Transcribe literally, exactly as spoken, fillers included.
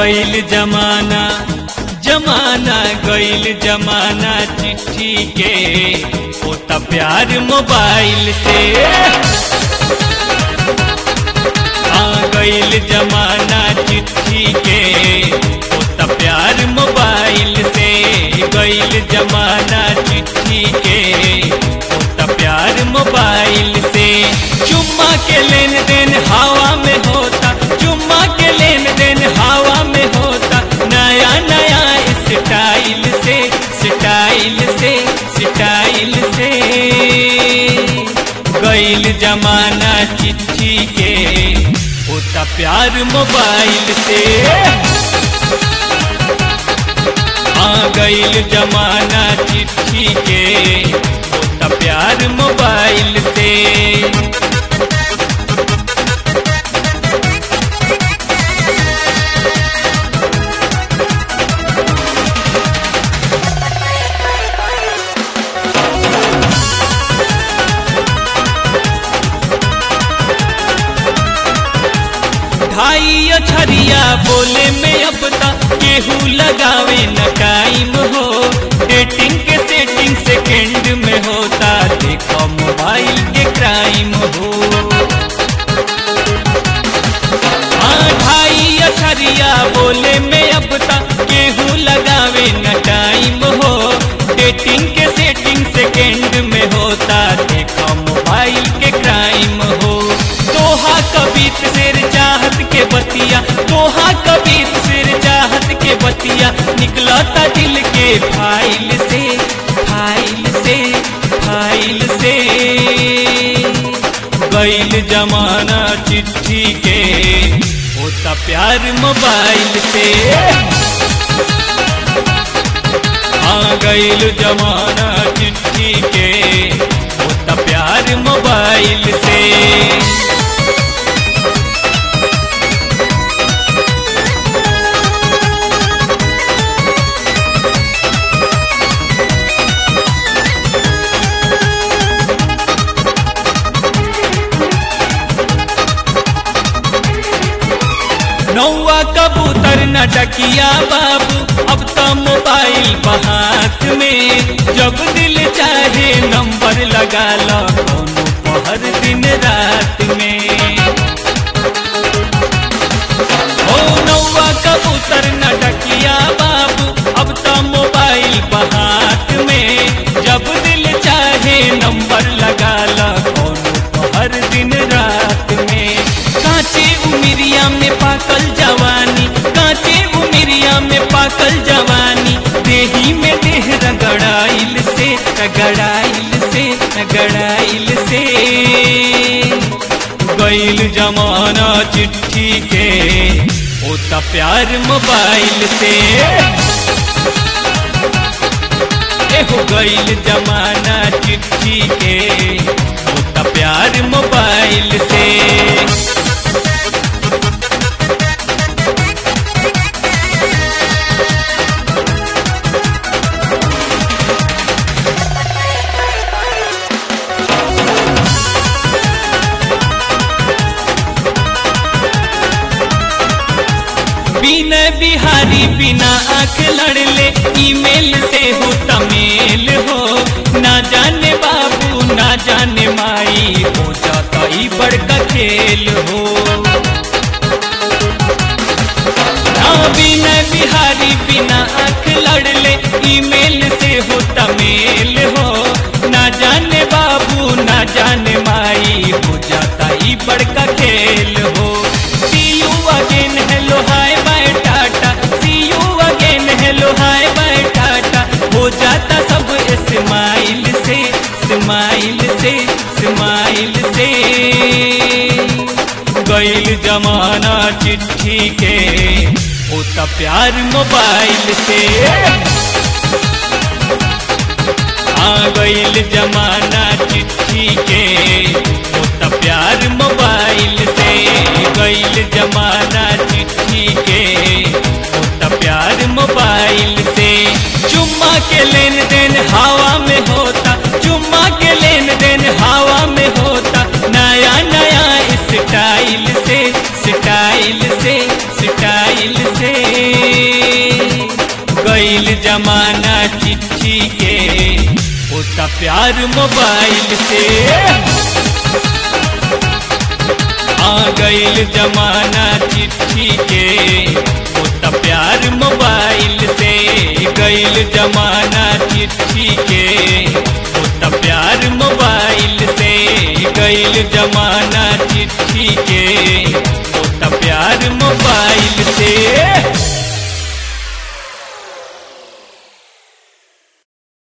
गईल जमाना जमाना गईल जमाना चिट्ठी के होता प्यार मोबाइल से। आ गईल जमाना चिट्ठी के होता प्यार मोबाइल से। गईल जमाना चिट्ठी के होता प्यार मोबाइल से। चुम्मा के लेन देन हवा में होता, चुम्मा के लेन देन हवा में होता। नया नया स्टाइल से स्टाइल से स्टाइल से। गईल जमाना चिट्ठी के होता प्यार मोबाइल से। आ गईल जमाना चिट्ठी के होता प्यार मोबाइल से। ढाई अछरिया बोले में अब तक केहू लगावे न टाइम हो। डेटिंग के सेटिंग सेकंड में होता, देखो मोबाइल के क्राइम हो। हाँ ढाई अछरिया बोले में अब तक केहू लगावे न टाइम हो। डेटिंग के सेटिंग सेकंड में होता, देखो मोबाइल के क्राइम हो। दोहा कबीत सिर चाहत के बतिया, दोहा कबीत सिर चाहत के बतिया। निकलता दिल के फाइल से फाइल से फाइल से। गईल जमाना चिट्ठी के होता प्यार मोबाइल से। आ गईल जमाना चिट्ठी के होता प्यार मोबाइल से। नौवा कबूतर न डकिया बाबू, अब तो मोबाइल बहात में। जब दिल चाहे नंबर लगा लो कोनो हर दिन रात में। ओ नौवा कबूतर न डकिया बाबू, अब तो मोबाइल बहात में। जब दिल चाहे नंबर लगा लो कोनो हर दिन रात में। कांचे उमिरिया में पाकल जवानी, कांचे उमिरिया में पाकल जवानी। देही में देह रगड़ाइल से रगड़ाइल से रगड़ाइल से। गईल जमाना चिट्ठी के होता प्यार मोबाइल से। एहो गईल जमाना चिट्ठी के होता प्यार मोबाइल से। बिना बिहारी बिना आँख लड़ले ईमेल से होता मेल हो। ना जाने बाबू ना जाने माई, हो जाता ही बड़का खेल हो। ना बिना बिहारी बिना आँख लड़ले ईमेल से होता मेल हो। ना जाने बाबू ना जाने माई, हो जाता ही बड़का खेल हो। See you again hello hi bye tata, see you again hello hi bye tata. हो जाता सब स्माइल से स्माइल से स्माइल से। गईल जमाना चिट्ठी के होता प्यार मोबाइल से। आ गईल जमाना चिट्ठी के होता प्यार मोबाइल से। गईल जमाना चिट्ठी के होता प्यार मोबाइल से। चुम्मा के लेन देन हवा में होता, चुम्मा के लेन देन हवा में होता। नया नया स्टाइल से स्टाइल से स्टाइल से। होता प्यार मोबाइल से। आ गईल जमाना चिट्ठी के, होता प्यार मोबाइल से। गईल जमाना चिट्ठी के, होता प्यार मोबाइल से। गईल जमाना चिट्ठी के,